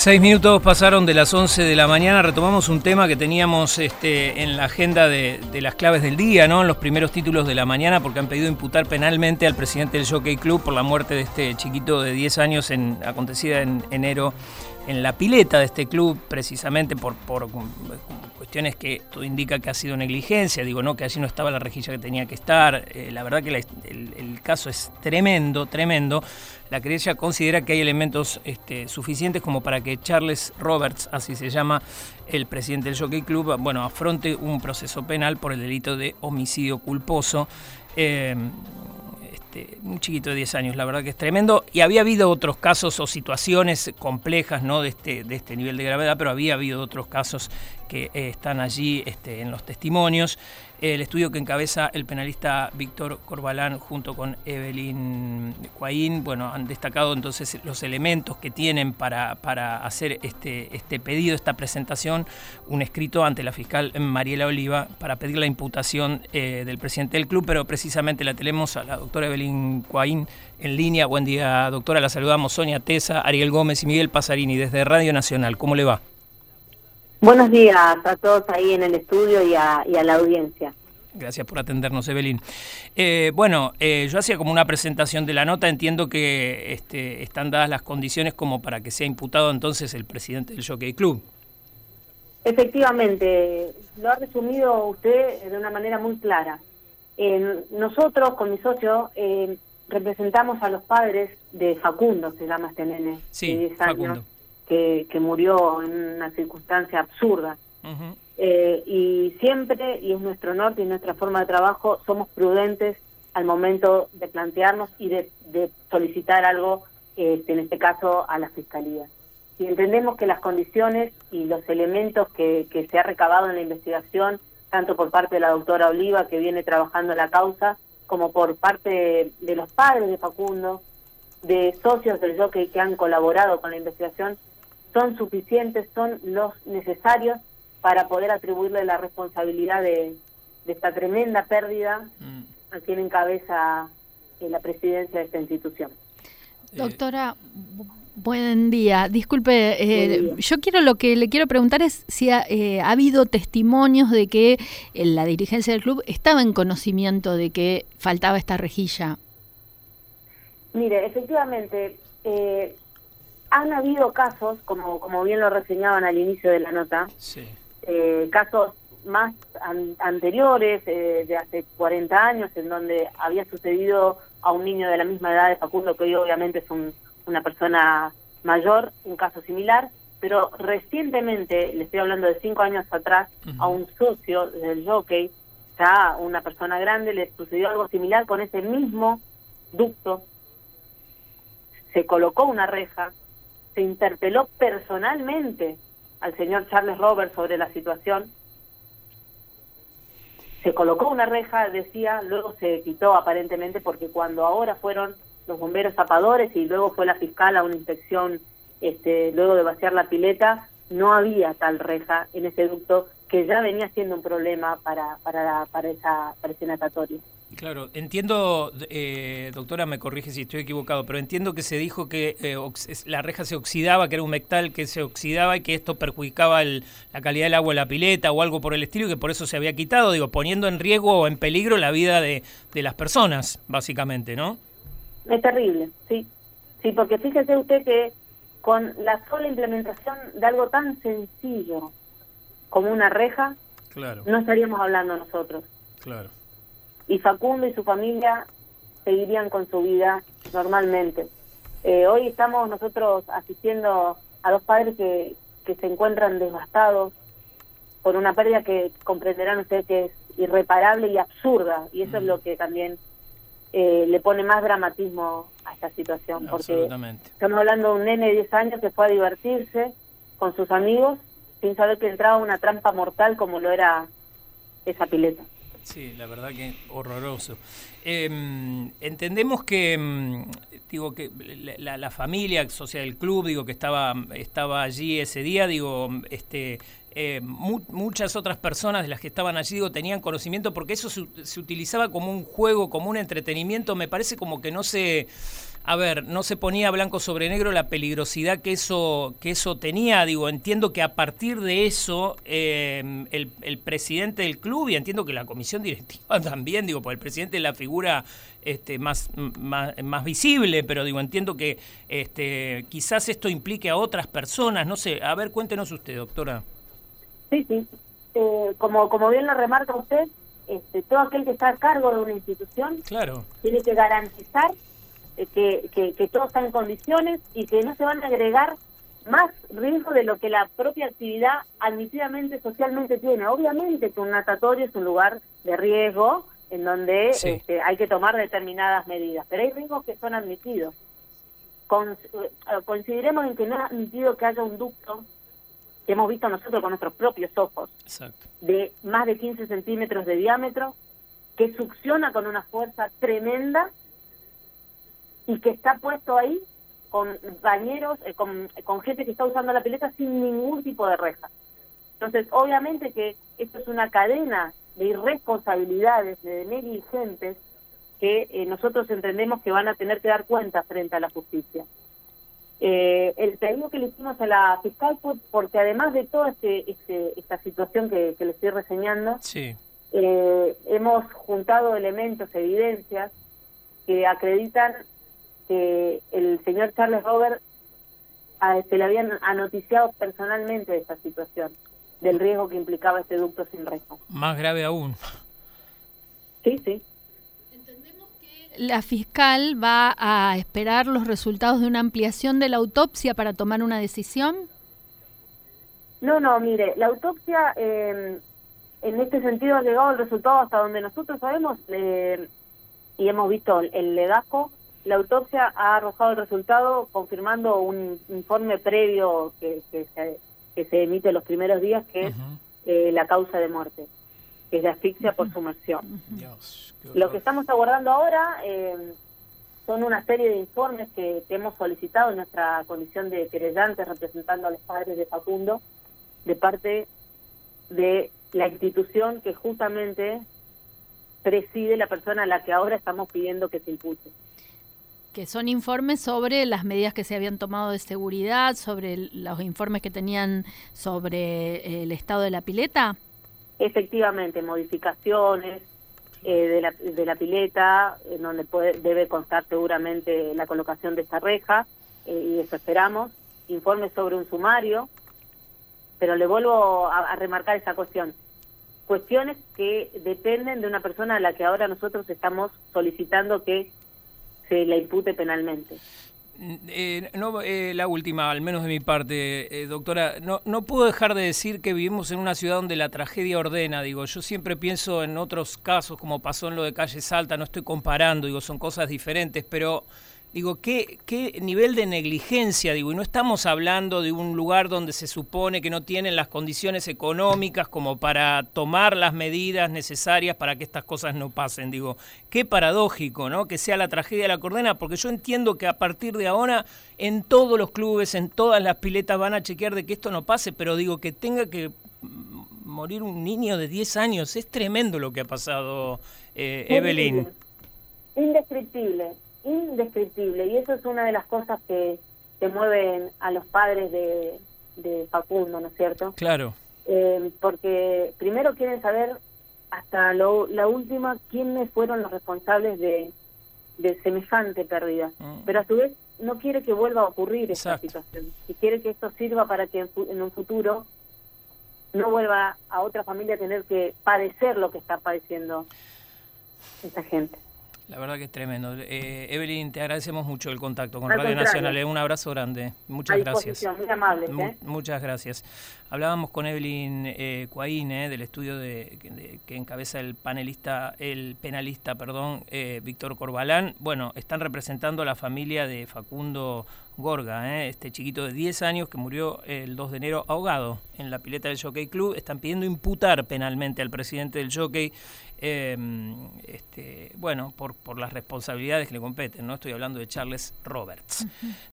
6 minutos pasaron de las 11 de la mañana, retomamos un tema que teníamos en la agenda de las claves del día, ¿no? En los primeros títulos de la mañana, porque han pedido imputar penalmente al presidente del Jockey Club por la muerte de este chiquito de 10 años acontecida en enero en la pileta de este club, precisamente por cuestiones que todo indica que ha sido negligencia, digo, no, que allí no estaba la rejilla que tenía que estar. La verdad que el caso es tremendo. La querella considera que hay elementos suficientes como para que Charles Roberts, así se llama el presidente del Jockey Club, bueno, afronte un proceso penal por el delito de homicidio culposo. Un chiquito de 10 años, la verdad que es tremendo. Y había habido otros casos o situaciones complejas, ¿no? de este nivel de gravedad, pero había habido otros casos que están allí en los testimonios. El estudio que encabeza el penalista Víctor Corbalán junto con Evelyn Cuaín, bueno, han destacado entonces los elementos que tienen para hacer este pedido, esta presentación, un escrito ante la fiscal Mariela Oliva para pedir la imputación del presidente del club, pero precisamente la tenemos a la doctora Evelyn Cuaín en línea. Buen día, doctora, la saludamos Sonia Tesa, Ariel Gómez y Miguel Pasarini desde Radio Nacional. ¿Cómo le va? Buenos días a todos ahí en el estudio y a la audiencia. Gracias por atendernos, Evelyn. Yo hacía como una presentación de la nota, entiendo que están dadas las condiciones como para que sea imputado entonces el presidente del Jockey Club. Efectivamente, lo ha resumido usted de una manera muy clara. Nosotros, con mi socio, representamos a los padres de Facundo, se llama este nene, sí, de 10 años, Facundo. Que murió en una circunstancia absurda. Uh-huh. Y siempre, y es nuestro norte y nuestra forma de trabajo, somos prudentes al momento de plantearnos y de solicitar algo, en este caso, a la Fiscalía. Y entendemos que las condiciones y los elementos que se ha recabado en la investigación, tanto por parte de la doctora Oliva, que viene trabajando la causa, como por parte de los padres de Facundo, de socios del jockey que han colaborado con la investigación, son suficientes, son los necesarios para poder atribuirle la responsabilidad de esta tremenda pérdida a quien encabeza la presidencia de esta institución. Doctora, buen día. Disculpe, yo lo que le quiero preguntar es si ha habido testimonios de que la dirigencia del club estaba en conocimiento de que faltaba esta rejilla. Mire, efectivamente, han habido casos, como bien lo reseñaban al inicio de la nota, sí. Casos más anteriores, de hace 40 años, en donde había sucedido a un niño de la misma edad de Facundo, que hoy obviamente es una persona mayor, un caso similar, pero recientemente, le estoy hablando de 5 años atrás, a un socio del jockey, ya una persona grande, le sucedió algo similar con ese mismo ducto. Se colocó una reja, se interpeló personalmente al señor Charles Roberts sobre la situación, se colocó una reja, decía, luego se quitó aparentemente, porque cuando ahora fueron los bomberos zapadores y luego fue la fiscal a una inspección, luego de vaciar la pileta, no había tal reja en ese ducto, que ya venía siendo un problema para ese natatorio. Claro, entiendo, doctora, me corrige si estoy equivocado, pero entiendo que se dijo que la reja se oxidaba, que era un metal que se oxidaba y que esto perjudicaba la calidad del agua en la pileta o algo por el estilo, y que por eso se había quitado, poniendo en riesgo o en peligro la vida de las personas, básicamente, ¿no? Es terrible, sí. Sí, porque fíjese usted que con la sola implementación de algo tan sencillo como una reja, claro, no estaríamos hablando nosotros. Claro. Y Facundo y su familia seguirían con su vida normalmente. Hoy estamos nosotros asistiendo a dos padres que se encuentran devastados por una pérdida que comprenderán ustedes que es irreparable y absurda, y eso es lo que también le pone más dramatismo a esta situación, porque estamos hablando de un nene de 10 años que fue a divertirse con sus amigos sin saber que entraba una trampa mortal como lo era esa pileta. Sí, la verdad que horroroso. Entendemos que que la familia, o sea, el club, que estaba allí ese día, muchas otras personas de las que estaban allí, tenían conocimiento, porque eso se utilizaba como un juego, como un entretenimiento. Me parece como que no se a ver, no se ponía blanco sobre negro la peligrosidad que eso tenía. Digo, entiendo que a partir de eso el presidente del club, y entiendo que la comisión directiva también, digo, porque el presidente es la figura más visible, pero digo, entiendo que quizás esto implique a otras personas, no sé. A ver, cuéntenos usted, doctora. Sí. Como bien lo remarca usted, todo aquel que está a cargo de una institución tiene que garantizar que todo está en condiciones y que no se van a agregar más riesgo de lo que la propia actividad admitidamente socialmente tiene. Obviamente que un natatorio es un lugar de riesgo en donde hay que tomar determinadas medidas, pero hay riesgos que son admitidos. Coincidiremos en que no es admitido que haya un ducto que hemos visto nosotros con nuestros propios ojos, de más de 15 centímetros de diámetro, que succiona con una fuerza tremenda y que está puesto ahí con bañeros, con gente que está usando la pileta sin ningún tipo de reja. Entonces, obviamente que esto es una cadena de irresponsabilidades, de negligentes, que nosotros entendemos que van a tener que dar cuenta frente a la justicia. El pedido que le hicimos a la fiscal fue porque además de toda esta situación que le estoy reseñando, hemos juntado elementos, evidencias que acreditan que el señor Charles Robert se le habían noticiado personalmente de esta situación, del riesgo que implicaba este ducto sin reja. Más grave aún. Sí. La fiscal va a esperar los resultados de una ampliación de la autopsia para tomar una decisión. No, mire, la autopsia en este sentido ha llegado el resultado hasta donde nosotros sabemos y hemos visto el legajo. La autopsia ha arrojado el resultado confirmando un informe previo que se emite los primeros días, que es la causa de muerte, que es de asfixia por sumersión. Lo que estamos aguardando ahora son una serie de informes que hemos solicitado en nuestra condición de querellantes representando a los padres de Facundo, de parte de la institución que justamente preside la persona a la que ahora estamos pidiendo que se impute. Que son informes sobre las medidas que se habían tomado de seguridad, sobre los informes que tenían sobre el estado de la pileta. Efectivamente, modificaciones de la pileta, en donde debe constar seguramente la colocación de esta reja, y eso esperamos, informes sobre un sumario, pero le vuelvo a remarcar esa cuestión. Cuestiones que dependen de una persona a la que ahora nosotros estamos solicitando que se la impute penalmente. La última, al menos de mi parte, doctora, no puedo dejar de decir que vivimos en una ciudad donde la tragedia ordena. Digo, yo siempre pienso en otros casos, como pasó en lo de Calle Salta, no estoy comparando, digo, son cosas diferentes, pero digo, ¿qué nivel de negligencia? Digo, y no estamos hablando de un lugar donde se supone que no tienen las condiciones económicas como para tomar las medidas necesarias para que estas cosas no pasen. Digo, qué paradójico, ¿no? Que sea la tragedia de la Cordena, porque yo entiendo que a partir de ahora en todos los clubes, en todas las piletas van a chequear de que esto no pase, pero digo, que tenga que morir un niño de 10 años, es tremendo lo que ha pasado, Evelyn. Indescriptible, y eso es una de las cosas que mueven a los padres de Facundo, ¿no es cierto? Claro. Porque primero quieren saber hasta la última quiénes fueron los responsables de semejante pérdida, pero a su vez no quiere que vuelva a ocurrir esta situación, y quiere que esto sirva para que en un futuro no vuelva a otra familia a tener que padecer lo que está padeciendo esta gente. La verdad que es tremendo. Evelyn, te agradecemos mucho el contacto con Radio Nacional. Un abrazo grande. Muchas gracias. Muy amables. Muchas gracias. Hablábamos con Evelyn Cuaín, del estudio que encabeza el penalista, Víctor Corbalán. Bueno, están representando a la familia de Facundo Gorga, este chiquito de 10 años que murió el 2 de enero ahogado en la pileta del Jockey Club. Están pidiendo imputar penalmente al presidente del Jockey, por las responsabilidades que le competen, ¿no? Estoy hablando de Charles Roberts.